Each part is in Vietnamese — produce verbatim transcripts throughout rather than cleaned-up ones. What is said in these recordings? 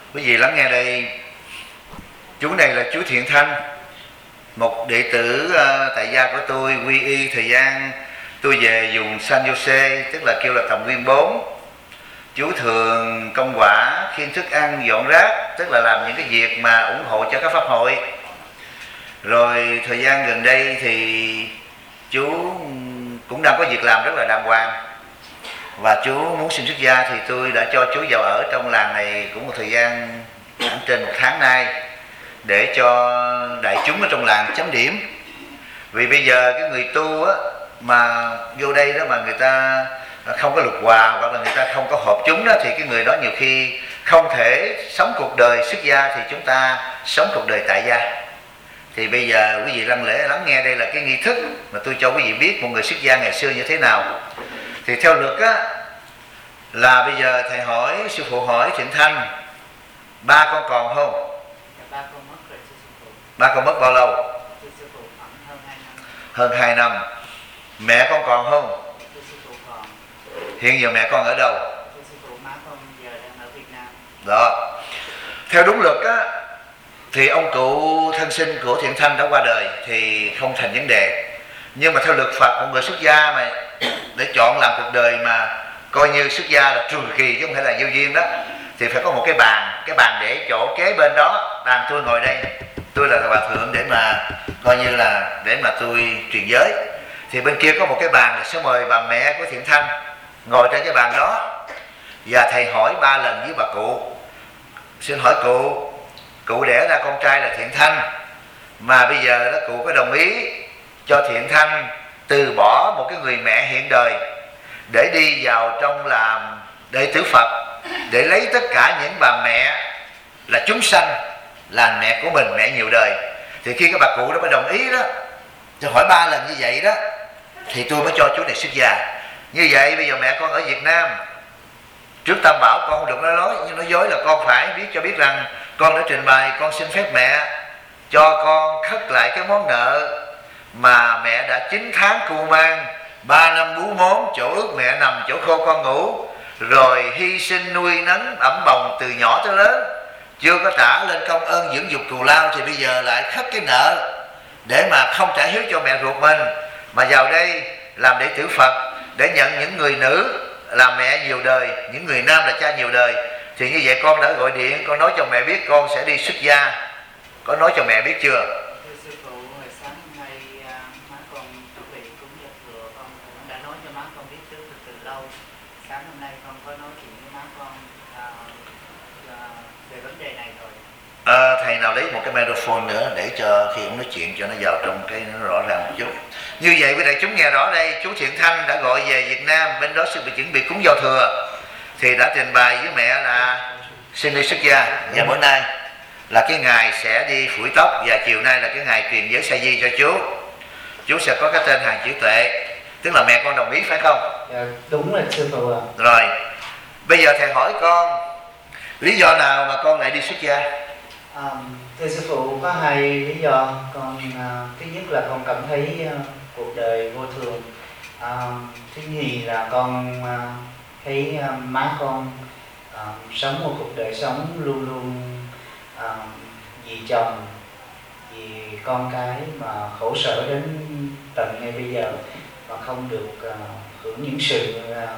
Quý vị lắng nghe đây, chú này là chú Thiện Thanh, một đệ tử uh, tại gia của tôi, quy y thời gian tôi về vùng San Jose, tức là kêu là Thầm Nguyên bốn. Chú thường công quả, khiêng thức ăn, dọn rác, tức là làm những cái việc mà ủng hộ cho các pháp hội. Rồi thời gian gần đây thì chú cũng đang có việc làm rất là đàng hoàng, và chú muốn xin xuất gia, thì tôi đã cho chú vào ở trong làng này cũng một thời gian khoảng trên một tháng nay, để cho đại chúng ở trong làng chấm điểm. Vì bây giờ cái người tu á, mà vô đây đó mà người ta không có lục hòa, hoặc là người ta không có hợp chúng đó, thì cái người đó nhiều khi không thể sống cuộc đời xuất gia, thì chúng ta sống cuộc đời tại gia. Thì bây giờ quý vị lắng lẽ lắng nghe đây là cái nghi thức mà tôi cho quý vị biết một người xuất gia ngày xưa như thế nào. Thì theo luật á, là bây giờ thầy hỏi, sư phụ hỏi Thiện Thanh, ba con còn không? Ba con mất rồi sư phụ. Ba con mất bao lâu? Sư phụ khoảng hơn hai năm. Hơn hai năm. Mẹ con còn không? Sư phụ còn. Hiện giờ mẹ con ở đâu? Sư phụ, má con giờ đang ở Việt Nam. Đó. Theo đúng luật á, thì ông cụ thân sinh của Thiện Thanh đã qua đời thì không thành vấn đề. Nhưng mà theo luật Phật, một người xuất gia mà để chọn làm cuộc đời mà coi như xuất gia là trường kỳ chứ không phải là vô duyên đó, thì phải có một cái bàn, cái bàn để chỗ kế bên đó. Bàn tôi ngồi đây, tôi là hòa thượng để mà coi như là để mà tôi truyền giới. Thì bên kia có một cái bàn là sẽ mời bà mẹ của Thiện Thanh ngồi trên cái bàn đó, và thầy hỏi ba lần với bà cụ. Xin hỏi cụ, cụ đẻ ra con trai là Thiện Thanh, mà bây giờ đó cụ có đồng ý cho Thiện Thanh từ bỏ một cái người mẹ hiện đời để đi vào trong làm đệ tử Phật, để lấy tất cả những bà mẹ là chúng sanh, là mẹ của mình, mẹ nhiều đời. Thì khi cái bà cụ đó mới đồng ý đó, tôi hỏi ba lần như vậy đó, thì tôi mới cho chú này xuất gia. Như vậy bây giờ mẹ con ở Việt Nam, trước Tam Bảo con không được nói nói, nhưng nói dối là con phải biết cho biết rằng con đã trình bày, con xin phép mẹ cho con khất lại cái món nợ mà mẹ đã chín tháng cưu mang, ba năm bú mốm, chỗ ướt mẹ nằm, chỗ khô con ngủ, rồi hy sinh nuôi nấng ẵm bồng từ nhỏ tới lớn, chưa có trả lên công ơn dưỡng dục cù lao, thì bây giờ lại khất cái nợ để mà không trả hiếu cho mẹ ruột mình, mà vào đây làm đệ tử Phật để nhận những người nữ là mẹ nhiều đời, những người nam là cha nhiều đời. Thì như vậy con đã gọi điện, con nói cho mẹ biết con sẽ đi xuất gia. Có nói cho mẹ biết chưa? Thưa sư phụ, hồi sáng hôm nay à, má con chuẩn bị cúng giao thừa, con cũng đã nói cho má con biết trước từ, từ lâu. Sáng hôm nay con có nói chuyện với má con à, à, về vấn đề này rồi. À, thầy nào lấy một cái microphone nữa để cho khi ông nói chuyện cho nó vào trong cái nó rõ ràng một chút. Như vậy quý đại chúng nghe rõ đây, chú Thiện Thanh đã gọi về Việt Nam, bên đó sư bị chuẩn bị cúng giao thừa, thì đã trình bày với mẹ là xin đi xuất gia, và bữa nay là cái ngày sẽ đi phủi tóc, và chiều nay là cái ngày truyền giới sa di cho chú. Chú sẽ có cái tên hàng chữ tuệ, tức là mẹ con đồng ý phải không? Dạ, đúng là sư phụ ạ. Rồi, bây giờ thầy hỏi con, lý do nào mà con lại đi xuất gia? À, thưa sư phụ, có hai lý do. Con à, thứ nhất là con cảm thấy à, cuộc đời vô thường. À, thứ nhì là con à, thấy à, má con à, sống một cuộc đời sống luôn luôn à, vì chồng, vì con cái mà khổ sở đến tận ngay bây giờ mà không được à, hưởng những sự à,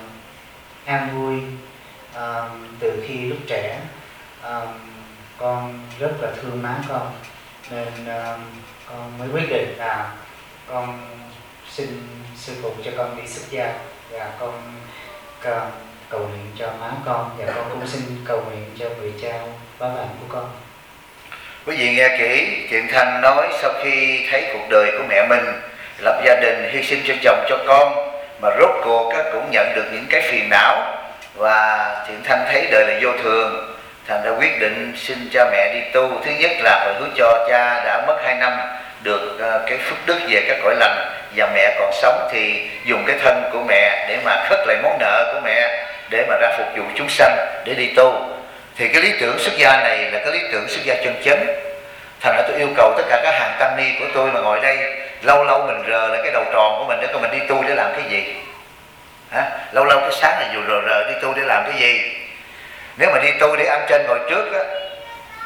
an vui à, từ khi lúc trẻ. À, con rất là thương má con, nên uh, con mới quyết định là con xin sư phụ cho con đi xuất gia, và con uh, cầu nguyện cho má con, và con cũng xin cầu nguyện cho người cha bá bạn của con. Quý vị nghe kỹ, Thiện Thanh nói sau khi thấy cuộc đời của mẹ mình, lập gia đình, hy sinh cho chồng cho con, mà rốt cuộc cũng nhận được những cái phiền não, và Thiện Thanh thấy đời là vô thường, thành ra quyết định xin cha mẹ đi tu. Thứ nhất là hồi hướng cho cha đã mất hai năm được cái phước đức về các cõi lành, và mẹ còn sống thì dùng cái thân của mẹ để mà khất lại món nợ của mẹ, để mà ra phục vụ chúng sanh, để đi tu. Thì cái lý tưởng xuất gia này là cái lý tưởng xuất gia chân chánh. Thành ra tôi yêu cầu tất cả các hàng tăng ni của tôi mà ngồi đây, lâu lâu mình rờ lại cái đầu tròn của mình để coi mình đi tu để làm cái gì. Hả? Lâu lâu cái sáng là dù rờ rờ đi tu để làm cái gì. Nếu mà đi tu để ăn trên ngồi trước á,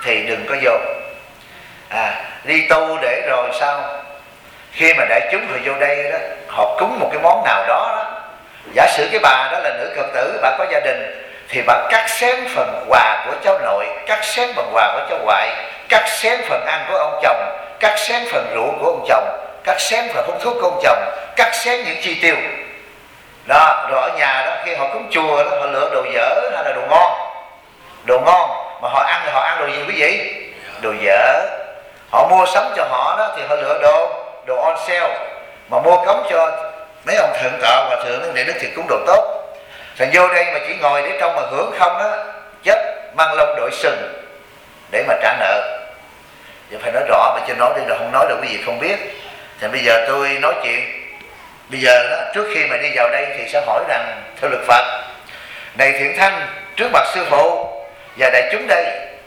thì đừng có vô. À, đi tu để rồi sao? Khi mà đại chúng họ vô đây đó, họ cúng một cái món nào đó, đó. Giả sử cái bà đó là nữ Phật tử, bà có gia đình, thì bà cắt xén phần quà của cháu nội, cắt xén phần quà của cháu ngoại, cắt xén phần ăn của ông chồng, cắt xén phần rượu của ông chồng, cắt xén phần hút thuốc của ông chồng, cắt xén những chi tiêu đó. Rồi ở nhà đó, khi họ cúng chùa đó, họ lựa đồ dở hay là đồ ngon. Đồ ngon mà họ ăn thì họ ăn đồ gì quý vị? Đồ dở. Họ mua sắm cho họ đó thì họ lựa đồ đồ on sale, mà mua cống cho mấy ông thượng tọa và thượng để đức thì cúng đồ tốt. Thành vô đây mà chỉ ngồi để trong mà hưởng không á, chết mang lông đội sừng để mà trả nợ. Giờ phải nói rõ, mà chứ nói đây là không nói được quý vị không biết. Thì bây giờ tôi nói chuyện. Bây giờ đó, trước khi mà đi vào đây thì sẽ hỏi rằng theo luật Phật, này Thiện Thanh, trước mặt sư phụ và đại chúng đây,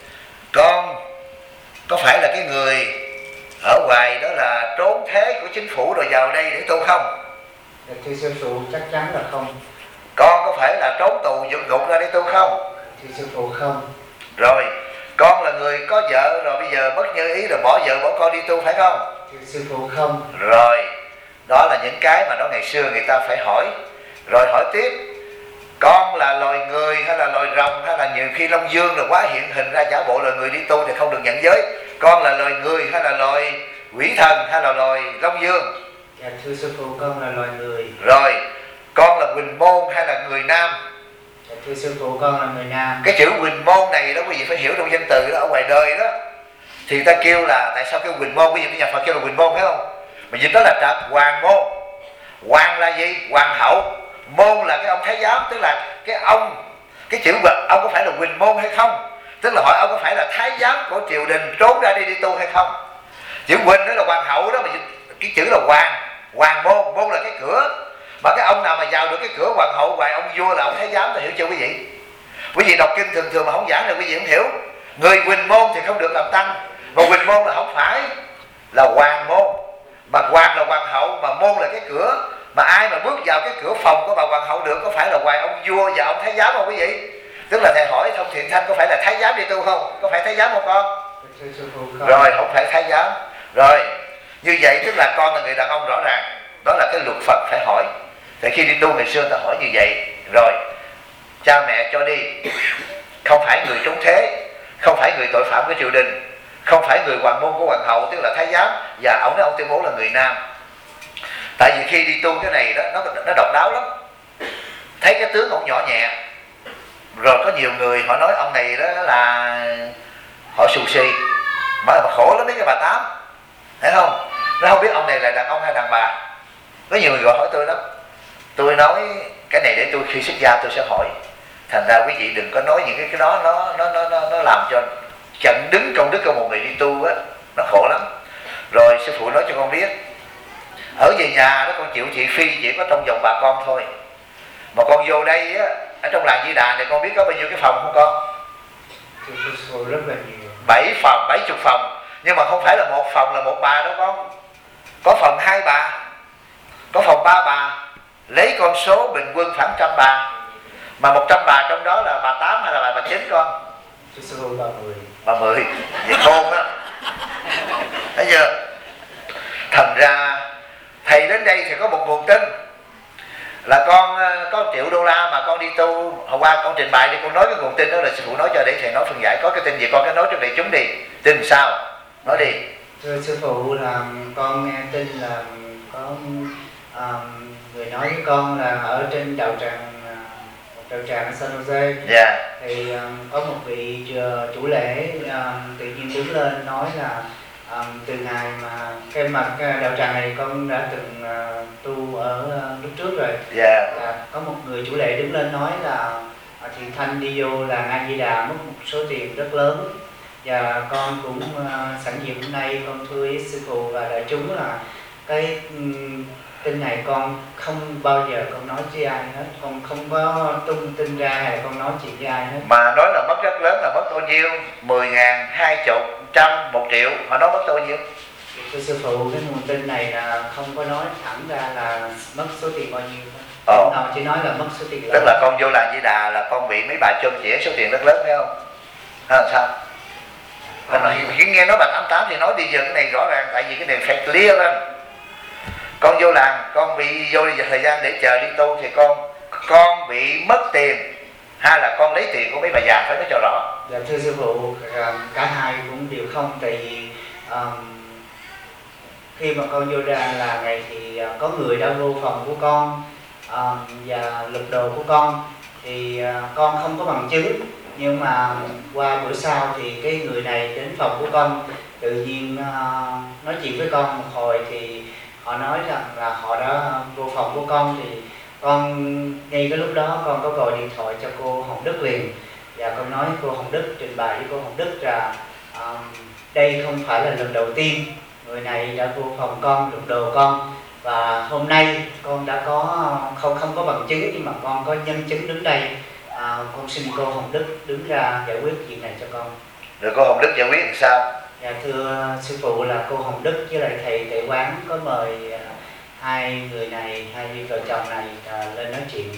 con có phải là cái người ở ngoài đó là trốn thế của chính phủ rồi vào đây để tu không? Dạ, thưa sư phụ, chắc chắn là không. Con có phải là trốn tù vượt ngục ra để tu không? Thưa sư phụ, không. Rồi, con là người có vợ rồi bây giờ mất như ý rồi bỏ vợ bỏ con đi tu phải không? Thưa sư phụ, không. Rồi, đó là những cái mà đó ngày xưa người ta phải hỏi. Rồi hỏi tiếp, con là loài người hay là loài rồng, hay là nhiều khi Long Dương rồi quá hiện hình ra giả bộ là người đi tu thì không được nhận giới. Con là loài người hay là loài quỷ thần hay là loài Long Dương? Dạ, thưa sư phụ, con là loài người. Rồi, con là Huỳnh Môn hay là người nam? Dạ, thưa sư phụ, con là người nam. Cái chữ Huỳnh Môn này đó quý vị phải hiểu trong danh từ đó, ở ngoài đời đó thì ta kêu là, tại sao kêu Huỳnh Môn? Quý vị cái nhà Phật kêu là Huỳnh Môn phải không? Mà dịch đó là trạch Hoàng Môn. Hoàng là gì? Hoàng hậu. Môn là cái ông thái giám, tức là cái ông, cái chữ ông có phải là Huỳnh Môn hay không? Tức là hỏi ông có phải là thái giám của triều đình trốn ra đi đi tu hay không? Chữ Huỳnh đó là hoàng hậu đó, mà cái chữ là Hoàng, Hoàng Môn. Môn là cái cửa, mà cái ông nào mà vào được cái cửa hoàng hậu ngoài ông vua là ông thái giám, là hiểu chưa quý vị? Quý vị đọc kinh thường thường mà không giảng là quý vị không hiểu. Người Huỳnh Môn thì không được làm tăng, mà Huỳnh Môn là không phải là Hoàng Môn, mà Hoàng là hoàng hậu, mà Môn là cái cửa. Mà ai mà bước vào cái cửa phòng của bà hoàng hậu được có phải là ngoài ông vua và ông thái giám không quý vị? Tức là thầy hỏi Thông Thiện Thanh có phải là thái giám đi tu không? Có phải thái giám không con? Rồi, không phải thái giám. Rồi, như vậy tức là con là người đàn ông rõ ràng. Đó là cái luật Phật phải hỏi. Thì khi đi tu ngày xưa ta hỏi như vậy. Rồi, cha mẹ cho đi, không phải người trốn thế, không phải người tội phạm của triều đình, không phải người hoàng môn của hoàng hậu, tức là thái giám. Và ông nói ông tuyên bố là người nam. Tại vì khi đi tu cái này đó, nó, nó độc đáo lắm. Thấy cái tướng ông nhỏ nhẹ. Rồi có nhiều người họ nói ông này đó là họ xù xì, mà khổ lắm mấy cái bà tám, thấy không? Nó không biết ông này là đàn ông hay đàn bà. Có nhiều người gọi hỏi tôi lắm. Tôi nói cái này để tôi khi xuất gia tôi sẽ hỏi. Thành ra quý vị đừng có nói những cái cái đó nó nó nó nó, nó làm cho chặn đứng công đức của một người đi tu á, nó khổ lắm. Rồi sư phụ nói cho con biết, ở về nhà đó con chịu thị phi chỉ có trong vòng bà con thôi. Mà con vô đây á, ở trong làng Di Đà này con biết có bao nhiêu cái phòng không con? Rất là nhiều. Bảy phòng, bảy chục phòng. Nhưng mà không phải là một phòng là một bà đâu con. Có phòng hai bà, có phòng ba bà. Lấy con số bình quân khoảng trăm bà. Mà một trăm bà trong đó là bà tám hay là bà, bà chín con? Bà mười. Bà mười, vậy khôn đó. Thấy chưa? Thành ra thầy đến đây thì có một nguồn tin là con có một triệu đô la mà con đi tu. Hôm qua con trình bày đi, con nói cái nguồn tin đó là sư phụ nói cho để thầy nói phân giải. Có cái tin gì con cái nói cho đại chúng đi. Tin sao? Nói đi. Thưa sư phụ, là con nghe tin là có um, người nói với con là ở trên đạo tràng, một đạo tràng ở San Jose. Yeah. Thì um, có một vị chủ lễ um, tự nhiên đứng lên nói là um, từ ngày mà cái mặt đạo tràng này con đã từng uh, tu ở uh, lúc trước rồi. Yeah. Là có một người chủ lễ đứng lên nói là uh, Thiện Thanh đi vô là A Di Đà mất một số tiền rất lớn. Và con cũng uh, sẵn dịp hôm nay con thưa với sư phụ và đại chúng là cái um, tin này con không bao giờ con nói với ai hết, con không có tung tin ra hay con nói chuyện với ai hết. Mà nói là mất rất lớn là mất bao nhiêu? Mười ngàn, hai chục, trăm, một triệu. Họ nói mất bao nhiêu? Thưa sư phụ, cái nguồn tin này là không có nói thẳng ra là mất số tiền bao nhiêu thôi. Ồ. Họ chỉ nói là mất số tiền lớn. Tức là con vô làng Di Đà là con bị mấy bà chôm chỉ số tiền rất lớn phải không? Hay là sao? Còn nói, khi nghe nói bài tám tám thì nói bây giờ cái này rõ ràng, tại vì cái này phải clear lên. Con vô làng, con bị vô đi thời gian để chờ đi tu thì con con bị mất tiền hay là con lấy tiền của mấy bà già, phải nói cho rõ. Dạ thưa sư phụ, cả hai cũng đều không. Tại vì um, khi mà con vô ra là này thì uh, có người đã vô phòng của con um, và lục đồ của con, thì uh, con không có bằng chứng. Nhưng mà qua bữa sau thì cái người này đến phòng của con, tự nhiên uh, nói chuyện với con một hồi thì họ nói rằng là họ đã vô phòng của con. Thì con ngay cái lúc đó con có gọi điện thoại cho cô Hồng Đức liền, và con nói cô Hồng Đức, trình bày với cô Hồng Đức là um, đây không phải là lần đầu tiên người này đã vô phòng con lục đồ con, và hôm nay con đã có không không có bằng chứng nhưng mà con có nhân chứng đứng đây. À, con xin cô Hồng Đức đứng ra giải quyết chuyện này cho con. Rồi cô Hồng Đức giải quyết làm sao? Dạ thưa sư phụ, là cô Hồng Đức với lại thầy Tệ Quán có mời uh, hai người này, hai vợ chồng này uh, lên nói chuyện.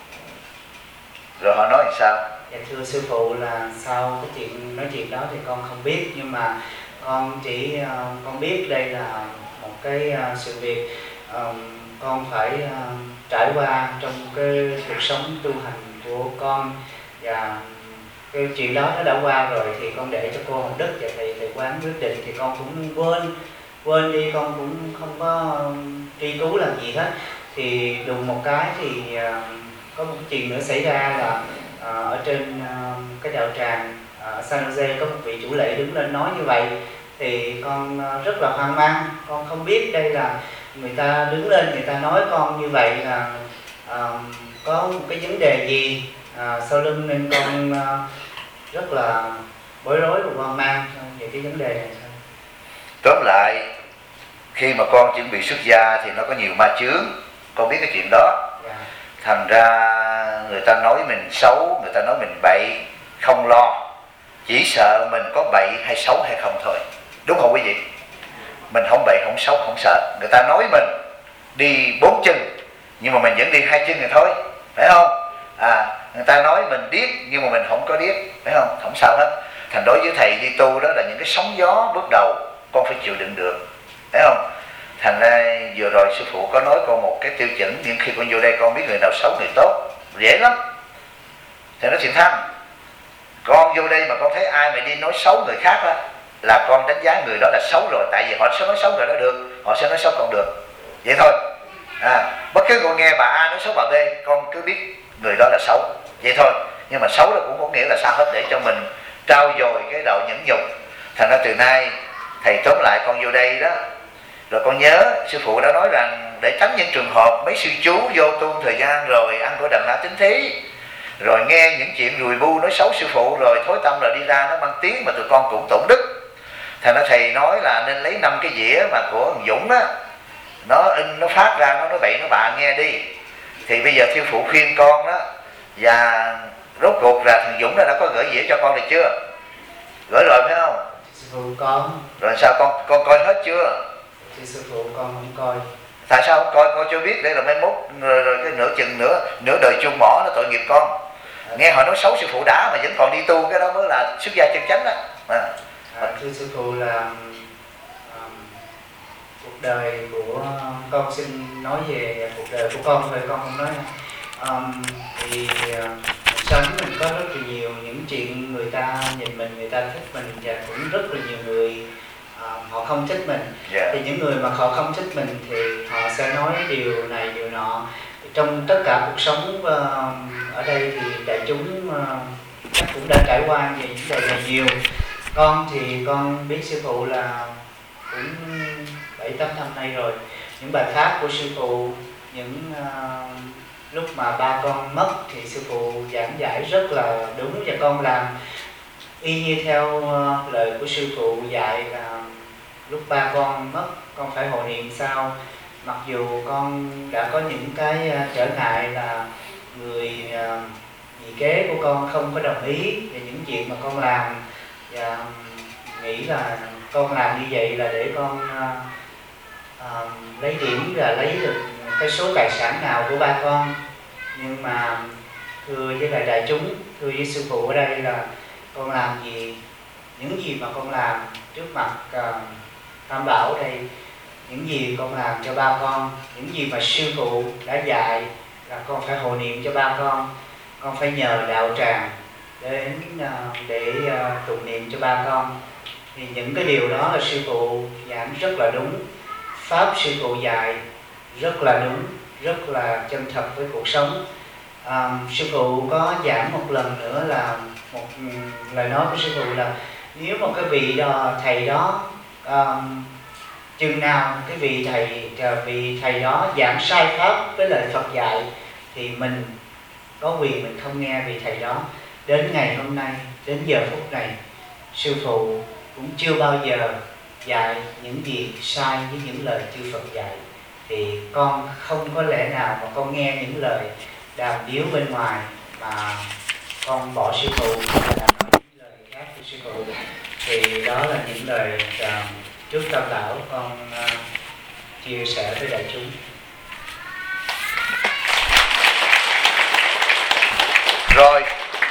Rồi họ nói làm sao? Dạ thưa sư phụ, là sau cái chuyện nói chuyện đó thì con không biết, nhưng mà con chỉ uh, con biết đây là một cái uh, sự việc uh, con phải uh, trải qua trong cái cuộc sống tu hành của con, và cái chuyện đó nó đã qua rồi thì con để cho cô Hồng Đức và thầy thầy Quán quyết định, thì con cũng quên quên đi, con cũng không có truy cứu làm gì hết. Thì đùng một cái thì uh, có một cái chuyện nữa xảy ra là uh, ở trên uh, cái đạo tràng ở San Jose có một vị chủ lễ đứng lên nói như vậy, thì con uh, rất là hoang mang. Con không biết đây là người ta đứng lên người ta nói con như vậy là uh, có một cái vấn đề gì uh, sau lưng, nên con uh, rất là bối rối và hoang mang về cái vấn đề này. Tóm lại, khi mà con chuẩn bị xuất gia thì nó có nhiều ma chướng, con biết cái chuyện đó. Yeah. Thành ra người ta nói mình xấu, người ta nói mình bậy, không lo, chỉ sợ mình có bậy hay xấu hay không thôi, đúng không quý vị? Mình không bậy, không xấu, không sợ. Người ta nói mình đi bốn chân nhưng mà mình vẫn đi hai chân này thôi, phải không? À, người ta nói mình điếc nhưng mà mình không có điếc, phải không? Không sao hết. Thành đối với thầy đi tu đó là những cái sóng gió bước đầu con phải chịu đựng được, phải không? Thành ra vừa rồi sư phụ có nói con một cái tiêu chuẩn, nhưng khi con vô đây con biết người nào xấu người tốt, dễ lắm. Thầy nói chuyện thăng, con vô đây mà con thấy ai mà đi nói xấu người khác đó, là con đánh giá người đó là xấu rồi, tại vì họ sẽ nói xấu người đó được, họ sẽ nói xấu con được, vậy thôi. À, bất cứ con nghe bà A nói xấu bà B, con cứ biết người đó là xấu, vậy thôi. Nhưng mà xấu là cũng không nghĩa là sao hết, để cho mình trau dồi cái đạo nhẫn nhục. Thành ra từ nay thầy tóm lại con vô đây đó, rồi con nhớ sư phụ đã nói rằng để tránh những trường hợp mấy sư chú vô tu thời gian rồi ăn của đầm lá tính thí, rồi nghe những chuyện rùi bu nói xấu sư phụ rồi thối tâm rồi đi ra nó mang tiếng mà tụi con cũng tổn đức. Thành ra thầy nói là nên lấy năm cái dĩa mà của thằng Dũng á, nó in nó phát ra nó nói bậy nó bạ nghe đi. Thì bây giờ sư phụ khuyên con đó, và rốt cuộc là thằng Dũng nó đã có gửi dĩa cho con được chưa? Gửi rồi phải không? Sư phụ con. Rồi sao con con coi hết chưa? Thì sư phụ con không coi. Tại sao không coi? Con chưa biết để là mai mốt rồi, rồi cái nửa chừng nữa nửa đời chuông mỏ nó tội nghiệp con. À, nghe họ nói xấu sư phụ đã mà vẫn còn đi tu, cái đó mới là xuất gia chân chánh đó. À. À, thưa sư phụ là um, cuộc đời của con, xin nói về cuộc đời của con thôi, con không nói. Um, thì uh, sống mình có rất là nhiều những chuyện người ta nhìn mình, người ta thích mình, và cũng rất là nhiều người uh, họ không thích mình. Yeah. Thì những người mà họ không thích mình thì họ sẽ nói điều này điều nọ. Trong tất cả cuộc sống uh, ở đây thì đại chúng uh, chắc cũng đã trải qua về những điều này nhiều. Con thì con biết sư phụ là cũng bảy tám năm nay rồi. Những bài pháp của sư phụ, những uh, lúc mà ba con mất thì sư phụ giảng giải rất là đúng, và con làm y như theo uh, lời của sư phụ dạy là lúc ba con mất con phải hộ niệm sao. Mặc dù con đã có những cái uh, trở ngại là người uh, dì kế của con không có đồng ý về những chuyện mà con làm, và nghĩ là con làm như vậy là để con uh, uh, lấy điểm là lấy được cái số tài sản nào của ba con. Nhưng mà thưa với lại đại chúng, thưa với sư phụ ở đây là con làm gì những gì mà con làm trước mặt uh, Tam Bảo đây, những gì con làm cho ba con, những gì mà sư phụ đã dạy là con phải hộ niệm cho ba con. Con phải nhờ đạo tràng đến uh, để uh, tụng niệm cho ba con. Thì những cái điều đó là sư phụ giảng rất là đúng, pháp sư phụ dạy rất là đúng, rất là chân thật với cuộc sống. À, sư phụ có giảng một lần nữa là một um, lời nói của sư phụ là nếu một cái vị đó, thầy đó um, chừng nào cái vị thầy vị thầy đó giảng sai pháp với lời Phật dạy thì mình có quyền mình không nghe vị thầy đó. Đến ngày hôm nay, đến giờ phút này, sư phụ cũng chưa bao giờ dạy những gì sai với những lời chư Phật dạy. Thì con không có lẽ nào mà con nghe những lời đàm điếu bên ngoài mà con bỏ sư phụ hay là nói những lời khác của sư phụ. Thì đó là những lời uh, trước Tam Bảo con uh, chia sẻ với đại chúng. Rồi,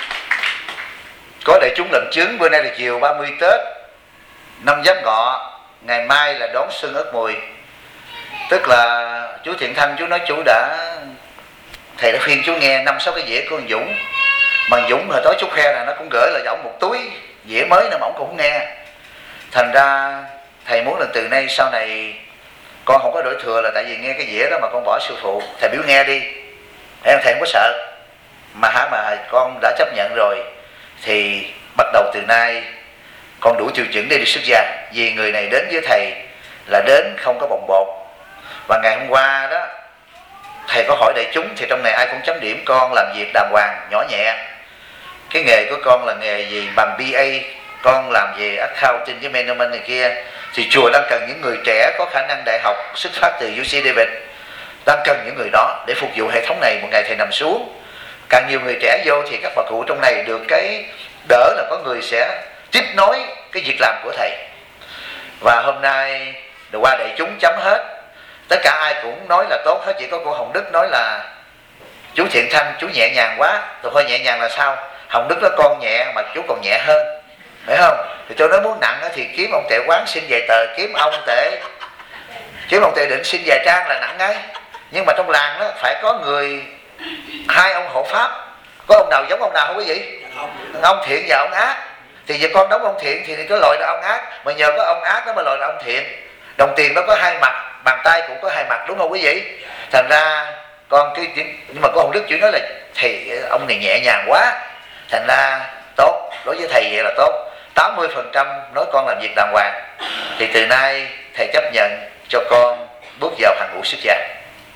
có đại chúng lần chứng, bữa nay là chiều ba mươi Tết, năm Giáp Ngọ, ngày mai là đón Xuân Ất Mùi. Tức là chú Thiện Thanh, chú nói chú đã, thầy đã khuyên chú nghe năm sáu cái dĩa của thằng Dũng. Mà Dũng hồi tối chú khe là nó cũng gửi là ổng một túi dĩa mới nên ổng cũng không nghe. Thành ra thầy muốn là từ nay sau này con không có đổi thừa là tại vì nghe cái dĩa đó mà con bỏ sư phụ. Thầy biểu nghe đi, em thầy không có sợ. Mà hả mà con đã chấp nhận rồi thì bắt đầu từ nay con đủ tiêu chuẩn để đi xuất gia. Vì người này đến với thầy là đến không có bồng bột. Và ngày hôm qua đó thầy có hỏi đại chúng thì trong này ai cũng chấm điểm con làm việc đàng hoàng, nhỏ nhẹ. Cái nghề của con là nghề gì? Bằng bê a, con làm về accounting với management này kia. Thì chùa đang cần những người trẻ có khả năng đại học xuất phát từ u xê David, đang cần những người đó để phục vụ hệ thống này. Một ngày thầy nằm xuống, càng nhiều người trẻ vô thì các bà cụ trong này được cái đỡ là có người sẽ tiếp nối cái việc làm của thầy. Và hôm nay được qua đại chúng chấm hết, tất cả ai cũng nói là tốt hết. Chỉ có cô Hồng Đức nói là chú Thiện Thanh chú nhẹ nhàng quá. Tôi hơi nhẹ nhàng là sao? Hồng Đức nói con nhẹ mà chú còn nhẹ hơn, phải không? Thì tôi nói muốn nặng thì kiếm ông Tệ Quán xin vài tờ, kiếm ông Tệ kiếm ông Tệ Định xin vài trang là nặng ngay. Nhưng mà trong làng đó phải có người, hai ông hộ pháp. Có ông nào giống ông nào không quý vị? Ông Thiện và ông Ác. Thì giờ con đóng ông Thiện thì có loại là ông Ác, mà nhờ có ông Ác đó mà loại là ông Thiện. Đồng tiền nó có hai mặt, bàn tay cũng có hai mặt, đúng không quý vị? Thành ra con cái, nhưng mà cô Hồng Đức chỉ nói là thầy ông này nhẹ nhàng quá, thành ra tốt. Đối với thầy vậy là tốt. Tám mươi phần trăm nói con làm việc đàng hoàng. Thì từ nay thầy chấp nhận cho con bước vào hàng ngũ xuất gia.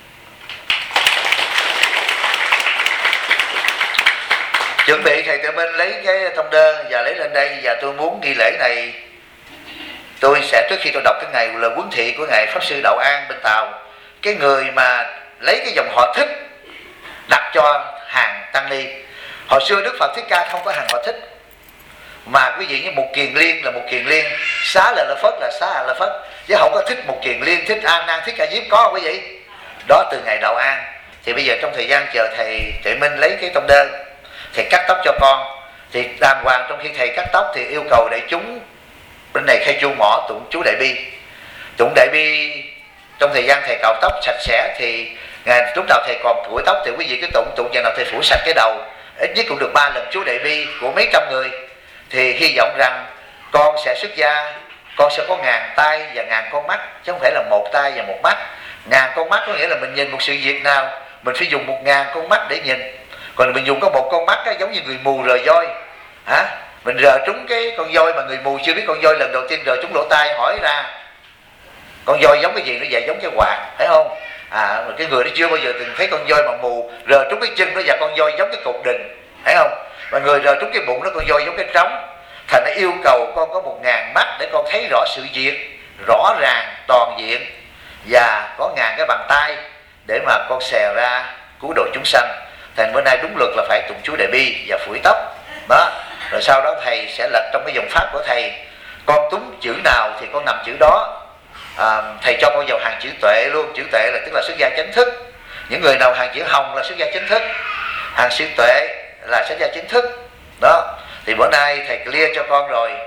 Chuẩn bị thầy Tự Minh lấy cái thông đơn và lấy lên đây. Và tôi muốn nghi lễ này, tôi sẽ trước khi tôi đọc cái ngày lời huấn thị của ngài Pháp Sư Đạo An bên Tàu, cái người mà lấy cái dòng họ Thích đặt cho hàng tăng ni. Hồi xưa Đức Phật Thích Ca không có hàng họ Thích, mà quý vị như Mục Kiền Liên là Mục Kiền Liên, Xá Lợi Lợi Phất là Xá Lợi Lợi Phất, chứ không có Thích Mục Kiền Liên, Thích A Nan, Thích Ca Diếp, có không quý vị? Đó từ ngày Đạo An. Thì bây giờ trong thời gian chờ thầy Tuệ Minh lấy cái tông đơn, thầy cắt tóc cho con. Thì đàng hoàng trong khi thầy cắt tóc thì yêu cầu đại chúng bên này khai chuông mỏ tụng chú Đại Bi. Tụng Đại Bi trong thời gian thầy cạo tóc sạch sẽ thì ngày lúc nào thầy còn củi tóc thì quý vị cứ tụng tụng giờ nào thầy phủ sạch cái đầu, ít nhất cũng được ba lần chú Đại Bi của mấy trăm người. Thì hy vọng rằng con sẽ xuất gia, con sẽ có ngàn tay và ngàn con mắt, chứ không phải là một tay và một mắt. Ngàn con mắt có nghĩa là mình nhìn một sự việc nào mình phải dùng một ngàn con mắt để nhìn. Còn mình dùng có một con mắt á, giống như người mù rờ voi hả? Mình rờ trúng cái con voi mà người mù chưa biết con voi, lần đầu tiên rờ trúng lỗ tai hỏi ra con voi giống cái gì, nó vậy giống cái quạt, thấy không? À, cái người đó chưa bao giờ từng thấy con voi mà mù, rờ trúng cái chân nó và con voi giống cái cột đình, thấy không? Mà người rờ trúng cái bụng nó con voi giống cái trống. Thành nó yêu cầu con có một ngàn mắt để con thấy rõ sự việc rõ ràng toàn diện, và có ngàn cái bàn tay để mà con xè ra cứu độ chúng sanh. Thành bữa nay đúng luật là phải tụng chú Đại Bi và phủi tóc đó. Rồi sau đó thầy sẽ lật trong cái dòng pháp của thầy, con túng chữ nào thì con nằm chữ đó. À, thầy cho con vào hàng chữ tuệ luôn. Chữ tuệ là tức là xuất gia chính thức. Những người nào hàng chữ hồng là xuất gia chính thức, hàng chữ tuệ là xuất gia chính thức đó. Thì bữa nay thầy clear cho con rồi.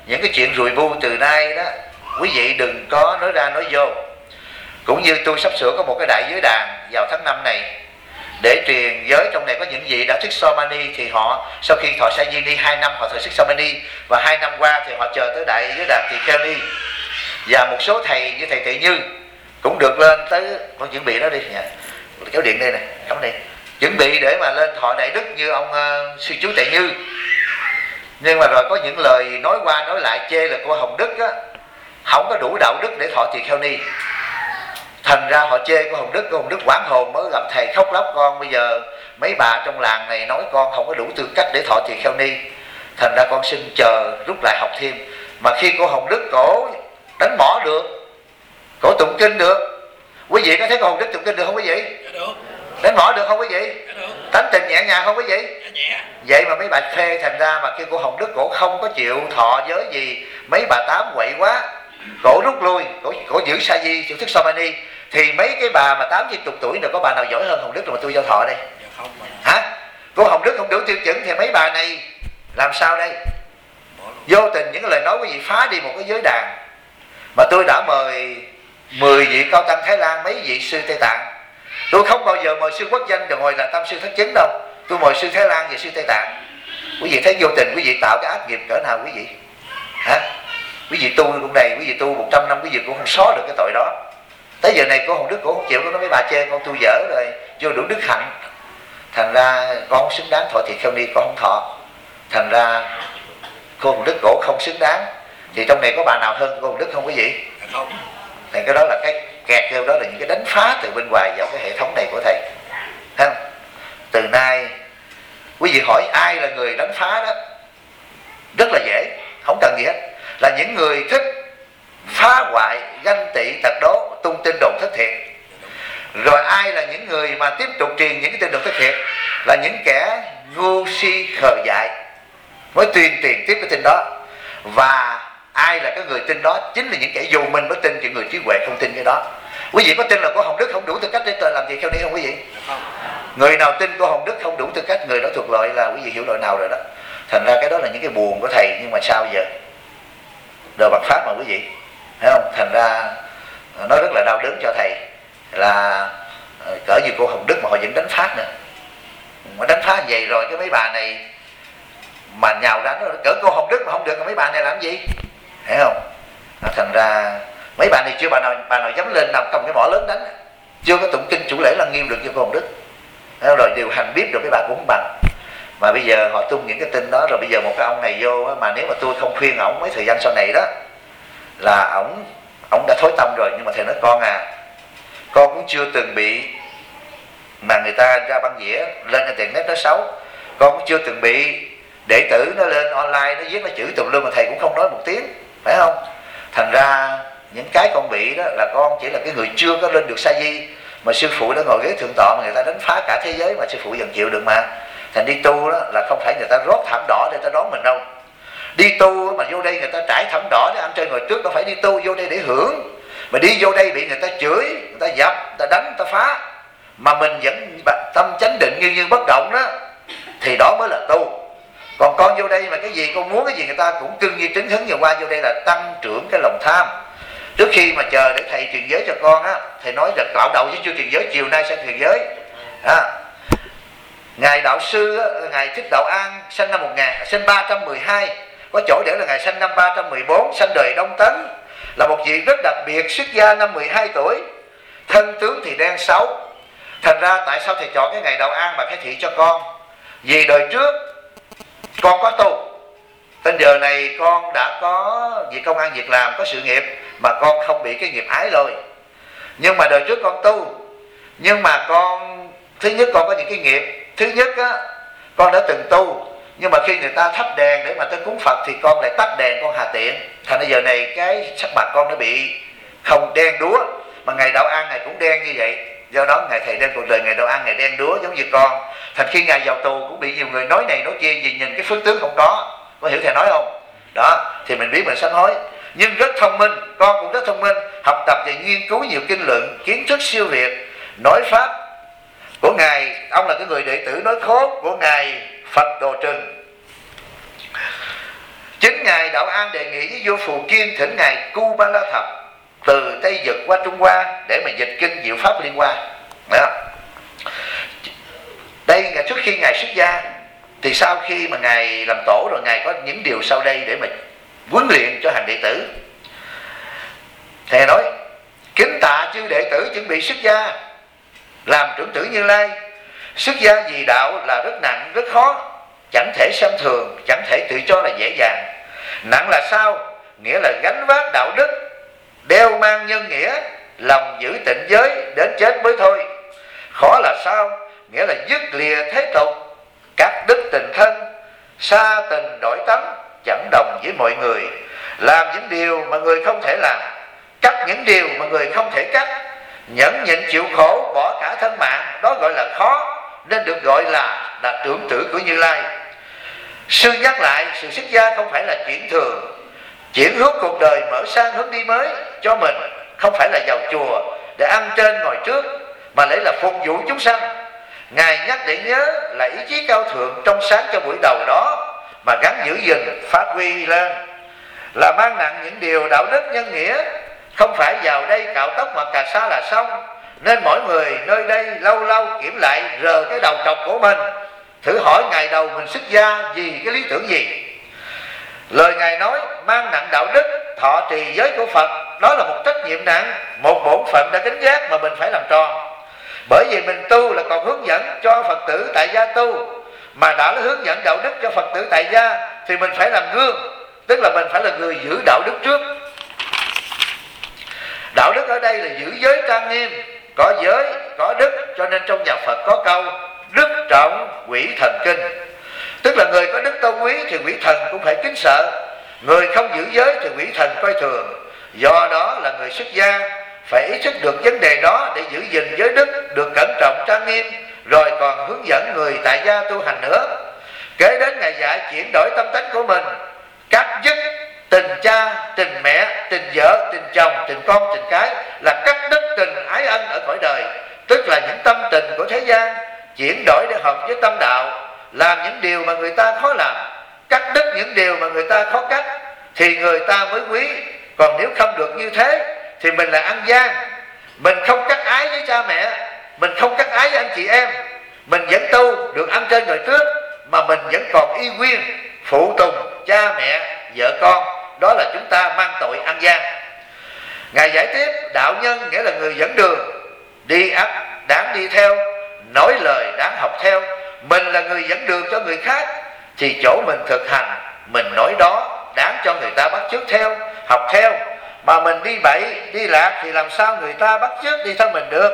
những cái chuyện rùi bu từ nay đó quý vị đừng có nói ra nói vô. Cũng như tôi sắp sửa có một cái đại giới đàn vào tháng năm này để truyền giới. Trong này có những vị đã thức Somani, thì họ sau khi thọ sa di ni hai năm họ thọ thức Somani, và hai năm qua thì họ chờ tới đại giới đàn Tỳ Kheo Ni. Và một số thầy như thầy Tệ Như cũng được lên tới, con chuẩn bị nó đi nha, kéo điện đây nè, cắm đây, chuẩn bị để mà lên thọ đại đức như ông uh, sư chú Tệ Như. Nhưng mà rồi có những lời nói qua nói lại chê là cô Hồng Đức á không có đủ đạo đức để thọ Tỳ Kheo Ni. Thành ra họ chê cô Hồng Đức, cô Hồng Đức quảng hồn mới gặp thầy khóc lóc, con bây giờ mấy bà trong làng này nói con không có đủ tư cách để thọ Tỳ Kheo Ni. Thành ra con xin chờ rút lại học thêm. Mà khi cô Hồng Đức cổ đánh mỏ được, cổ tụng kinh được, quý vị có thấy cô Hồng Đức tụng kinh được không quý vị? Được. Đánh mỏ được không quý vị? Được. Tánh tình nhẹ nhàng không quý vị? Nhẹ. Vậy mà mấy bà phê. Thành ra mà khi cô Hồng Đức cổ không có chịu thọ giới gì, mấy bà tám quậy quá, cổ rút lui, cổ, cổ giữ sa di, chịu thức Somani, thì mấy cái bà mà tám chín chục tuổi nữa có bà nào giỏi hơn Hồng Đức rồi mà tôi giao thọ đây? Dạ không mà. Hả? Cô Hồng Đức không đủ tiêu chuẩn thì mấy bà này làm sao đây? Vô tình những lời nói quý vị phá đi một cái giới đàn. Mà tôi đã mời mười vị cao tăng Thái Lan, mấy vị sư Tây Tạng. Tôi không bao giờ mời sư Quốc Danh rồi ngồi là tam sư thất chứng đâu. Tôi mời sư Thái Lan và sư Tây Tạng. Quý vị thấy vô tình quý vị tạo cái ác nghiệp cỡ nào quý vị? Hả? Quý vị tu cũng đầy, quý vị tu một trăm năm quý vị cũng không xóa được cái tội đó. Tới giờ này cô Hồng Đức cô không chịu, có nói mấy bà chê con tu dở rồi, vô đủ đức hạnh. Thành ra con không xứng đáng thọ Tỳ Kheo Ni, con không thọ. Thành ra cô Hồng Đức cổ không xứng đáng. Thì trong này có bà nào hơn cô Hồng Đức không quý vị? Không. Thì cái đó là cái kẹt theo đó là những cái đánh phá từ bên ngoài vào cái hệ thống này của thầy. Thấy không? Từ nay quý vị hỏi ai là người đánh phá đó, rất là dễ, không cần gì hết. Là những người thích phá hoại, ganh tị, tật đố, tung tin đồn thất thiệt. Rồi ai là những người mà tiếp tục truyền những cái tin đồn thất thiệt? Là những kẻ ngu si khờ dại mới tuyên truyền tiếp cái tin đó. Và ai là cái người tin đó? Chính là những kẻ dù mình mới tin, thì người trí huệ không tin cái đó. Quý vị có tin là cô Hồng Đức không đủ tư cách để làm Tỳ Kheo Ni không quý vị? Không. Người nào tin cô Hồng Đức không đủ tư cách, người đó thuộc loại là quý vị hiểu loại nào rồi đó. Thành ra cái đó là những cái buồn của thầy. Nhưng mà sao giờ? Đời Bạc Pháp mà quý vị, thấy không? Thành ra nó rất là đau đớn cho thầy. Là cỡ như cô Hồng Đức mà họ vẫn đánh phát nữa. Mà đánh phá vậy rồi cái mấy bà này mà nhào đánh, cỡ cô Hồng Đức mà không được, mấy bà này làm gì? Thấy không? Thành ra mấy bà này chưa bà nào bà nào dám lên nào cầm cái mỏ lớn đánh, chưa có tụng kinh chủ lễ Lăng Nghiêm được cho cô Hồng Đức. Thấy không? Rồi điều hành biết được mấy bà cũng không bằng. Mà bây giờ họ tung những cái tin đó, rồi bây giờ một cái ông này vô, mà nếu mà tôi không khuyên ổng mấy thời gian sau này đó là ổng ổng đã thối tâm rồi. Nhưng mà thầy nói con à, con cũng chưa từng bị mà người ta ra băng dĩa lên internet nói xấu, con cũng chưa từng bị đệ tử nó lên online nó viết nó chửi tùm lum mà thầy cũng không nói một tiếng, phải không? Thành ra những cái con bị đó là con chỉ là cái người chưa có lên được sa di, mà sư phụ đã ngồi ghế thượng tọa mà người ta đánh phá cả thế giới mà sư phụ vẫn chịu được mà. Thành đi tu đó là không phải người ta rót thảm đỏ để ta đón mình đâu. Đi tu mà vô đây người ta trải thảm đỏ để ăn chơi ngồi trước, đâu phải đi tu vô đây để hưởng. Mà đi vô đây bị người ta chửi, người ta dập, người ta đánh, người ta phá, mà mình vẫn tâm chánh định như như bất động đó, thì đó mới là tu. Còn con vô đây mà cái gì con muốn cái gì người ta cũng cưng như trứng hứng, vừa qua vô đây là tăng trưởng cái lòng tham. Trước khi mà chờ để thầy truyền giới cho con á, thầy nói là cạo đầu chứ chưa truyền giới, chiều nay sẽ truyền giới. À, ngài đạo sư á, ngài Thích Đạo An sinh năm một nghìn sinh ba trăm mười hai, có chỗ để là ngài sinh năm ba trăm mười bốn, sinh đời Đông Tấn, là một vị rất đặc biệt, xuất gia năm mười hai tuổi, thân tướng thì đen xấu. Thành ra tại sao thầy chọn cái ngày Đạo An mà khai thị cho con? Vì đời trước con có tu, đến giờ này con đã có việc công ăn việc làm, có sự nghiệp, mà con không bị cái nghiệp ái lôi. Nhưng mà đời trước con tu, nhưng mà con thứ nhất con có những cái nghiệp. Thứ nhất á, con đã từng tu, nhưng mà khi người ta thắp đèn để mà tới cúng Phật thì con lại tắt đèn, con hà tiện. Thành ra giờ này cái sắc mặt con nó bị không đen đúa, mà ngày Đạo An này cũng đen như vậy. Do đó ngày thầy đem cuộc đời ngày Đạo An ngày đen đúa giống như con. Thành khi ngài vào tù cũng bị nhiều người nói này nói kia, vì nhìn cái phước tướng không có. Có hiểu thầy nói không? Đó, thì mình biết mình sám hối. Nhưng rất thông minh, con cũng rất thông minh, học tập và nghiên cứu nhiều kinh luận, kiến thức siêu việt, nói pháp của ngài. Ông là cái người đệ tử nói khốt của ngài Phật Đồ Trừng. Chính ngài Đạo An đề nghị với vua Phù Kiên thỉnh ngài Cu Ba La Thập từ Tây Vực qua Trung Hoa để mà dịch kinh Diệu Pháp Liên Hoa. Đó. Đây là trước khi ngài xuất gia, thì sau khi mà ngài làm tổ rồi, ngài có những điều sau đây để mà huấn luyện cho hành đệ tử. Thầy nói: kính tạ chư đệ tử chuẩn bị xuất gia làm trưởng tử Như Lai. Xuất gia vì đạo là rất nặng, rất khó, chẳng thể xem thường, chẳng thể tự cho là dễ dàng. Nặng là sao? Nghĩa là gánh vác đạo đức, đeo mang nhân nghĩa, lòng giữ tịnh giới đến chết mới thôi. Khó là sao? Nghĩa là dứt lìa thế tục, các đức tình thân, xa tình đổi tánh, chẳng đồng với mọi người, làm những điều mà người không thể làm, cắt những điều mà người không thể cắt, nhẫn nhịn chịu khổ, bỏ cả thân mạng, đó gọi là khó, nên được gọi là là trưởng tử của Như Lai. Sư nhắc lại, sự xuất gia không phải là chuyện thường, chuyển hướng cuộc đời mở sang hướng đi mới cho mình, không phải là vào chùa để ăn trên ngồi trước, mà lấy là phục vụ chúng sanh. Ngài nhắc để nhớ là ý chí cao thượng trong sáng cho buổi đầu đó mà gắn giữ gìn phát huy lên, là mang nặng những điều đạo đức nhân nghĩa, không phải vào đây cạo tóc hoặc cà sa là xong. Nên mỗi người nơi đây lâu lâu kiểm lại rờ cái đầu trọc của mình, thử hỏi ngày đầu mình xuất gia vì cái lý tưởng gì. Lời ngài nói mang nặng đạo đức, thọ trì giới của Phật, đó là một trách nhiệm nặng, một bổn phận đã kính giác mà mình phải làm tròn. Bởi vì mình tu là còn hướng dẫn cho Phật tử tại gia tu, mà đã là hướng dẫn đạo đức cho Phật tử tại gia thì mình phải làm gương, tức là mình phải là người giữ đạo đức trước. Đạo đức ở đây là giữ giới trang nghiêm, có giới, có đức, cho nên trong nhà Phật có câu đức trọng quỷ thần kinh. Tức là người có đức tôn quý thì quỷ thần cũng phải kính sợ, người không giữ giới thì quỷ thần coi thường. Do đó là người xuất gia phải ý thức được vấn đề đó để giữ gìn giới đức được cẩn trọng trang nghiêm, rồi còn hướng dẫn người tại gia tu hành nữa. Kế đến ngài dạy chuyển đổi tâm tánh của mình, cắt dứt tình cha, tình mẹ, tình vợ, tình chồng, tình con, tình cái, là cắt đứt tình ái ân ở cõi đời, tức là những tâm tình của thế gian, chuyển đổi để hợp với tâm đạo, làm những điều mà người ta khó làm, cắt đứt những điều mà người ta khó cắt, thì người ta mới quý. Còn nếu không được như thế thì mình là ăn gian, mình không cắt ái với cha mẹ, mình không cắt ái với anh chị em, mình vẫn tu được ăn trên người trước, mà mình vẫn còn y nguyên phụ tùng cha mẹ, vợ con, đó là chúng ta mang tội ăn gian. Ngài giải tiếp đạo nhân nghĩa là người dẫn đường, đi ắt đáng đi theo, nói lời đáng học theo. Mình là người dẫn đường cho người khác, thì chỗ mình thực hành, mình nói đó đáng cho người ta bắt chước theo, học theo. Mà mình đi bậy, đi lạc thì làm sao người ta bắt chước đi theo mình được.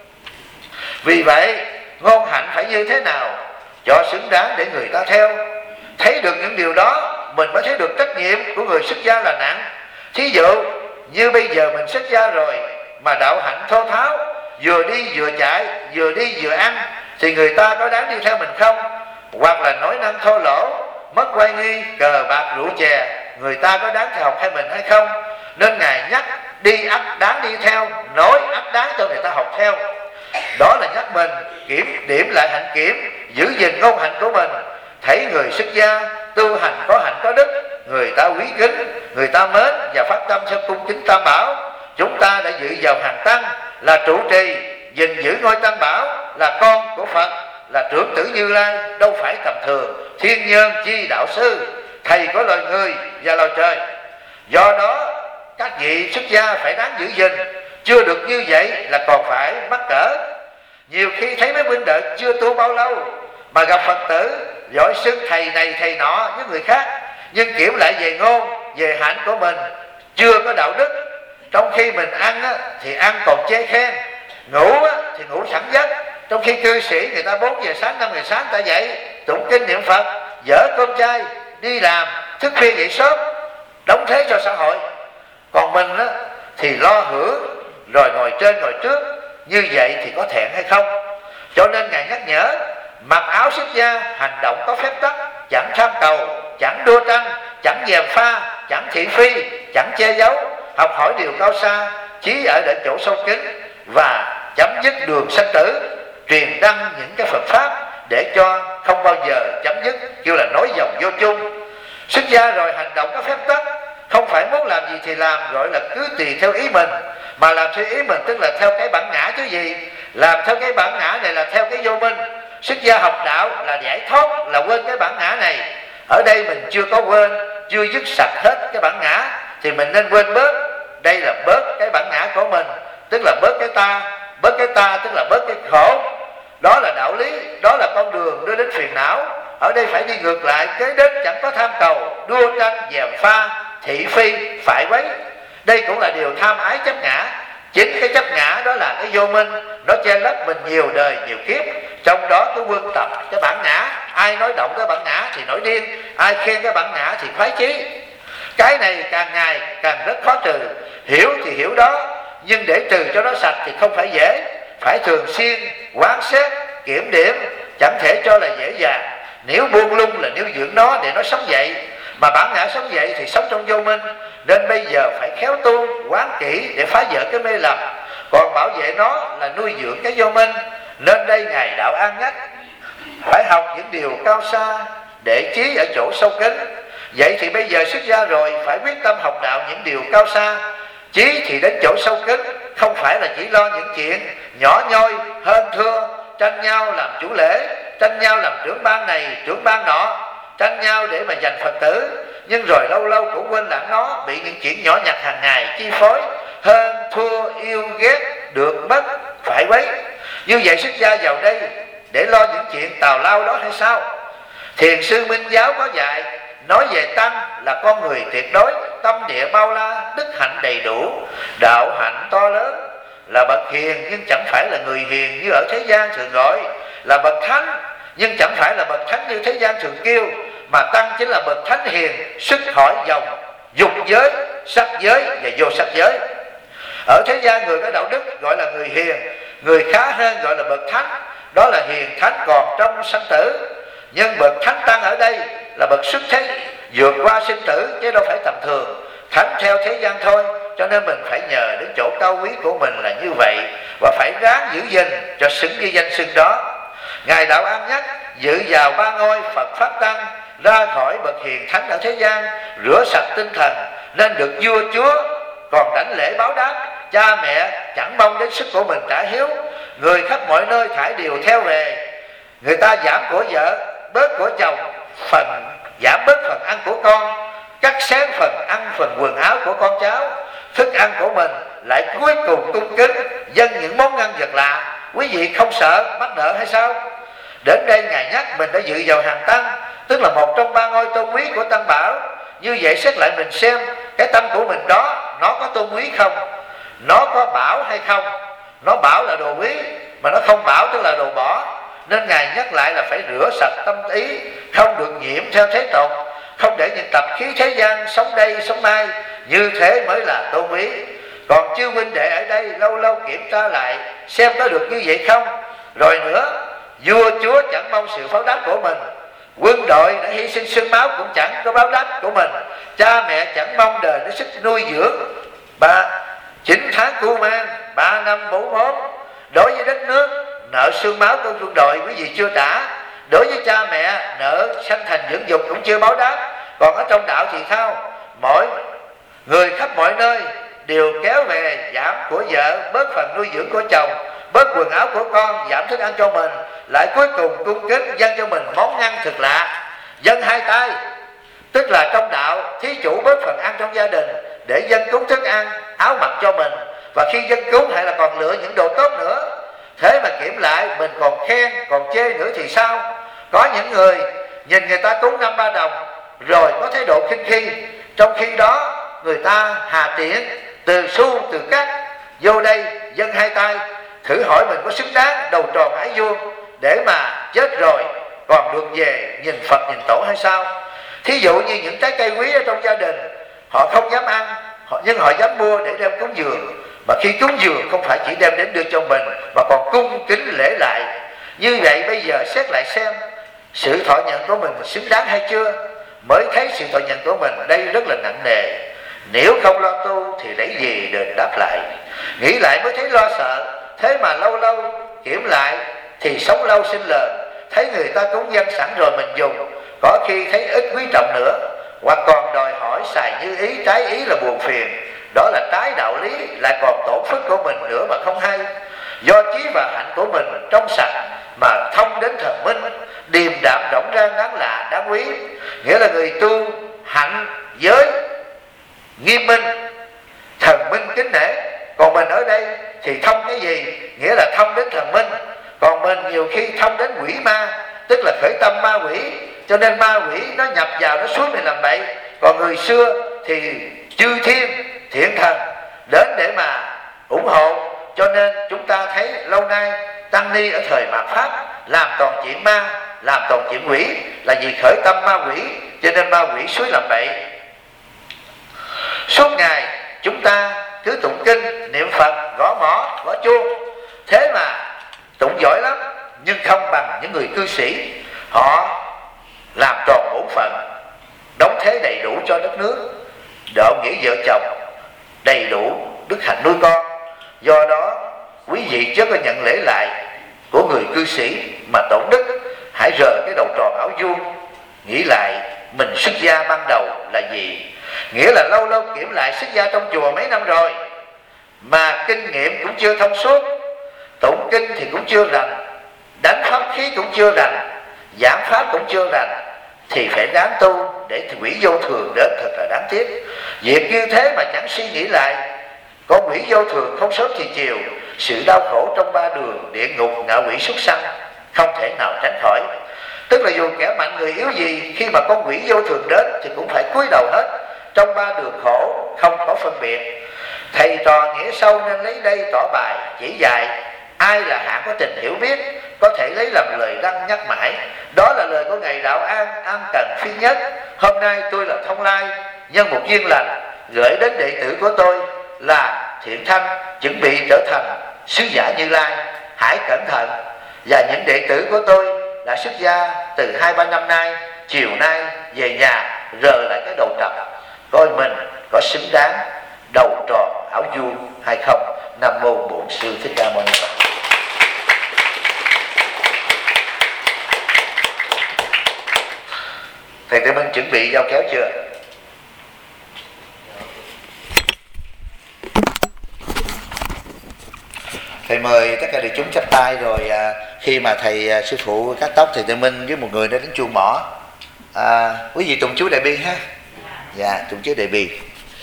Vì vậy ngôn hạnh phải như thế nào cho xứng đáng để người ta theo. Thấy được những điều đó, mình mới thấy được trách nhiệm của người xuất gia là nặng. Thí dụ như bây giờ mình xuất gia rồi mà đạo hạnh thô tháo, vừa đi vừa chạy, vừa đi vừa ăn, thì người ta có đáng đi theo mình không? Hoặc là nói năng thô lỗ, mất quay nghi, cờ bạc rượu chè, người ta có đáng theo học hay mình hay không? Nên ngài nhắc đi ắt đáng đi theo, nói ắt đáng cho người ta học theo. Đó là nhắc mình kiểm điểm lại hạnh kiểm, giữ gìn ngôn hạnh của mình. Thấy người xuất gia tu hành có hạnh có đức, người ta quý kính, người ta mến và phát tâm theo cung kính Tam Bảo. Chúng ta đã dự vào hàng tăng, là trụ trì gìn giữ ngôi Tam Bảo, là con của Phật, là trưởng tử Như Lai, đâu phải tầm thường, thiên nhân chi đạo sư, thầy của loài người và loài trời. Do đó các vị xuất gia phải đáng giữ gìn. Chưa được như vậy là còn phải mắc cỡ. Nhiều khi thấy mấy huynh đệ chưa tu bao lâu mà gặp Phật tử giỏi xưng thầy này thầy nọ với người khác, nhưng kiểm lại về ngôn, về hạnh của mình chưa có đạo đức. Trong khi mình ăn á, thì ăn còn chê khen, ngủ á, thì ngủ sẵn giấc. Trong khi cư sĩ người ta bốn giờ sáng, năm giờ sáng ta dậy tụng kinh niệm Phật, dở cơm chay, đi làm, thức khuya dậy sớm, đóng thế cho xã hội. Còn mình á, thì lo hưởng rồi ngồi trên ngồi trước. Như vậy thì có thẹn hay không? Cho nên ngài nhắc nhở mặc áo xuất gia, hành động có phép tắc, chẳng tham cầu, chẳng đua tranh, chẳng gièm pha, chẳng thị phi, chẳng che giấu, học hỏi điều cao xa, chí ở đến chỗ sâu kín, và chấm dứt đường sanh tử, truyền đăng những cái Phật pháp để cho không bao giờ chấm dứt, kêu là nói dòng vô chung. Xuất gia rồi hành động có phép tắc, không phải muốn làm gì thì làm, gọi là cứ tùy theo ý mình. Mà làm theo ý mình tức là theo cái bản ngã chứ gì. Làm theo cái bản ngã này là theo cái vô minh. Xuất gia học đạo là giải thoát, là quên cái bản ngã này. Ở đây mình chưa có quên, chưa dứt sạch hết cái bản ngã, thì mình nên quên bớt. Đây là bớt cái bản ngã của mình, tức là bớt cái ta. Bớt cái ta tức là bớt cái khổ. Đó là đạo lý, đó là con đường đưa đến phiền não. Ở đây phải đi ngược lại, kế đến chẳng có tham cầu, đua tranh, gièm pha, thị phi, phải quấy. Đây cũng là điều tham ái chấp ngã. Chính cái chấp ngã đó là cái vô minh, nó che lấp mình nhiều đời nhiều kiếp. Trong đó cứ quân tập cái bản ngã. Ai nói động cái bản ngã thì nổi điên, ai khen cái bản ngã thì khoái chí. Cái này càng ngày càng rất khó trừ. Hiểu thì hiểu đó, nhưng để trừ cho nó sạch thì không phải dễ. Phải thường xuyên quán xét, kiểm điểm, chẳng thể cho là dễ dàng. Nếu buông lung là nếu dưỡng nó để nó sống dậy. Mà bản ngã sống dậy thì sống trong vô minh. Nên bây giờ phải khéo tu, quán kỹ để phá vỡ cái mê lầm. Còn bảo vệ nó là nuôi dưỡng cái vô minh. Nên đây Ngài Đạo An nhắc phải học những điều cao xa, để trí ở chỗ sâu kín. Vậy thì bây giờ xuất gia rồi phải quyết tâm học đạo những điều cao xa. Trí thì đến chỗ sâu kín, không phải là chỉ lo những chuyện nhỏ nhoi, hơn thua, tranh nhau làm chủ lễ, tranh nhau làm trưởng ban này, trưởng ban nọ, tranh nhau để mà giành Phật tử. Nhưng rồi lâu lâu cũng quên lãng nó, bị những chuyện nhỏ nhặt hàng ngày chi phối, hơn thua, yêu ghét, được mất, phải quấy. Như vậy xuất gia vào đây để lo những chuyện tào lao đó hay sao? Thiền sư Minh Giáo có dạy, nói về tăng là con người tuyệt đối, tâm địa bao la, đức hạnh đầy đủ, đạo hạnh to lớn, là bậc hiền nhưng chẳng phải là người hiền như ở thế gian thường gọi, là bậc thánh nhưng chẳng phải là bậc thánh như thế gian thường kêu, mà tăng chính là bậc thánh hiền, xuất khỏi dòng dục giới, sắc giới và vô sắc giới. Ở thế gian người có đạo đức gọi là người hiền, người khá hơn gọi là bậc thánh, đó là hiền thánh còn trong sanh tử. Nhưng bậc thánh tăng ở đây là bậc xuất thế, vượt qua sinh tử chứ đâu phải tầm thường, thánh theo thế gian thôi. Cho nên mình phải nhờ đến chỗ cao quý của mình là như vậy, và phải ráng giữ gìn cho xứng với danh xưng đó. Ngài Đạo An nhắc giữ vào ba ngôi Phật Pháp Tăng, ra khỏi bậc hiền thánh ở thế gian, rửa sạch tinh thần, nên được vua chúa còn đảnh lễ báo đáp. Cha mẹ chẳng mong đến sức của mình trả hiếu, người khắp mọi nơi thải điều theo về. Người ta giảm của vợ, bớt của chồng, phần giảm bớt phần ăn của con, cắt xén phần ăn phần quần áo của con cháu. Thức ăn của mình lại cuối cùng cung kính dâng những món ăn vật lạ. Quý vị không sợ mắc nợ hay sao? Đến đây Ngài nhắc mình đã dự vào hàng tăng, tức là một trong ba ngôi tôn quý của Tăng Bảo. Như vậy xét lại mình xem cái tâm của mình đó, nó có tôn quý không? Nó có bảo hay không? Nó bảo là đồ quý, mà nó không bảo tức là đồ bỏ. Nên Ngài nhắc lại là phải rửa sạch tâm ý, không được nhiễm theo thế tục, không để những tập khí thế gian sống đây sống mai, như thế mới là tôn quý. Còn chư huynh đệ ở đây lâu lâu kiểm tra lại xem có được như vậy không. Rồi nữa, vua chúa chẳng mong sự báo đáp của mình, quân đội đã hy sinh xương máu cũng chẳng có báo đáp của mình, cha mẹ chẳng mong đời nó sức nuôi dưỡng ba chín tháng cưu mang, ba năm bổ món. Đối với đất nước, nợ xương máu của quân đội quý vị chưa trả. Đối với cha mẹ, nợ sanh thành dưỡng dục cũng chưa báo đáp. Còn ở trong đạo thì sao? Mỗi người khắp mọi nơi đều kéo về giảm của vợ, bớt phần nuôi dưỡng của chồng, bớt quần áo của con, giảm thức ăn cho mình, lại cuối cùng cung kính dâng cho mình món ăn thực lạ. Dâng hai tay, tức là trong đạo thí chủ bớt phần ăn trong gia đình để dâng cúng thức ăn, áo mặc cho mình, và khi dâng cúng hay là còn lựa những đồ tốt nữa. Thế mà kiểm lại mình còn khen còn chê nữa thì sao? Có những người nhìn người ta cúng năm ba đồng rồi có thái độ khinh khi, trong khi đó người ta hà tiện từ xu từ cắt vô đây dâng hai tay. Thử hỏi mình có xứng đáng đầu tròn ái vuông để mà chết rồi còn được về nhìn Phật nhìn Tổ hay sao? Thí dụ như những trái cây quý ở trong gia đình, họ không dám ăn, họ, nhưng họ dám mua để đem cúng dường. Mà khi cúng dường không phải chỉ đem đến đưa cho mình, mà còn cung kính lễ lại. Như vậy bây giờ xét lại xem sự thọ nhận của mình xứng đáng hay chưa, mới thấy sự thọ nhận của mình đây rất là nặng nề. Nếu không lo tu thì lấy gì đền đáp lại? Nghĩ lại mới thấy lo sợ. Thế mà lâu lâu kiểm lại thì sống lâu sinh lời. Thấy người ta cúng dân sẵn rồi mình dùng, có khi thấy ít quý trọng nữa. hoặc còn đòi hỏi xài như ý, trái ý là buồn phiền. Đó là trái đạo lý, lại còn tổn phước của mình nữa mà không hay. Do chí và hạnh của mình trong sạch mà thông đến thần minh, điềm đạm rộng rang, đáng lạ đáng quý. Nghĩa là người tu hạnh giới nghiêm minh, thần minh kính nể. Còn mình ở đây thì thông cái gì? Nghĩa là thông đến thần minh. Còn mình nhiều khi thông đến quỷ ma, tức là khởi tâm ma quỷ. Cho nên ma quỷ nó nhập vào, nó suốt mình làm bậy. Còn người xưa thì chư thiên thiện thần đến để mà ủng hộ. Cho nên chúng ta thấy lâu nay tăng ni ở thời mạt Pháp làm toàn chuyện ma, làm toàn chuyện quỷ, là vì khởi tâm ma quỷ. Cho nên ma quỷ suối làm bậy. Suốt ngày chúng ta cứ tụng kinh, niệm Phật, gõ mõ, gõ chuông, thế mà tụng giỏi lắm, nhưng không bằng những người cư sĩ. Họ làm tròn bổn phận, đóng thế đầy đủ cho đất nước, đạo nghĩa vợ chồng, đầy đủ đức hạnh nuôi con. Do đó quý vị chớ có nhận lễ lại của người cư sĩ mà tổn đức. Hãy rời cái đầu tròn áo vuông, nghĩ lại mình xuất gia ban đầu là gì. Nghĩa là lâu lâu kiểm lại xuất gia trong chùa mấy năm rồi mà kinh nghiệm cũng chưa thông suốt, tụng kinh thì cũng chưa rành, đánh pháp khí cũng chưa rành, giảng pháp cũng chưa rành, thì phải đáng tu để quỷ vô thường đến, thật là đáng tiếc. Việc như thế mà chẳng suy nghĩ lại, con quỷ vô thường không sớm thì chiều, sự đau khổ trong ba đường địa ngục, ngạ quỷ súc sanh không thể nào tránh khỏi. Tức là dù kẻ mạnh người yếu gì, khi mà con quỷ vô thường đến thì cũng phải cúi đầu hết. Trong ba đường khổ không có phân biệt. Thầy trò nghĩa sâu nên lấy đây tỏ bài chỉ dạy. Ai là hạng có tình hiểu biết, có thể lấy làm lời răng nhắc mãi. Đó là lời của Ngài Đạo An, An Cần Phi Nhất. Hôm nay tôi là Thông Lai, nhân một duyên lành, gửi đến đệ tử của tôi là Thiện Thanh, chuẩn bị trở thành sứ giả Như Lai. Hãy cẩn thận. Và những đệ tử của tôi đã xuất gia từ hai ba năm nay, chiều nay về nhà rờ lại cái đầu trọc, coi mình có xứng đáng đầu tròn áo vuông hay không. Nam mô Bổn Sư Thích Ca Mâu Ni Phật. Thầy Tư Minh chuẩn bị dao kéo chưa? Thầy mời tất cả đại chúng chắp tay rồi. À, khi mà thầy à, sư phụ cắt tóc, thầy Tư Minh với một người đã đến chuông mỏ. À, quý vị tụng chú Đại Bi ha. Dạ, tụng chú Đại Bi.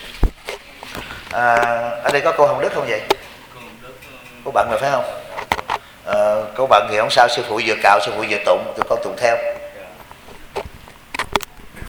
À, ở đây có cô Hồng Đức không vậy? Cô bận rồi phải không? À, cô bận thì không sao, sư phụ vừa cạo sư phụ vừa tụng, tụi con tụng theo.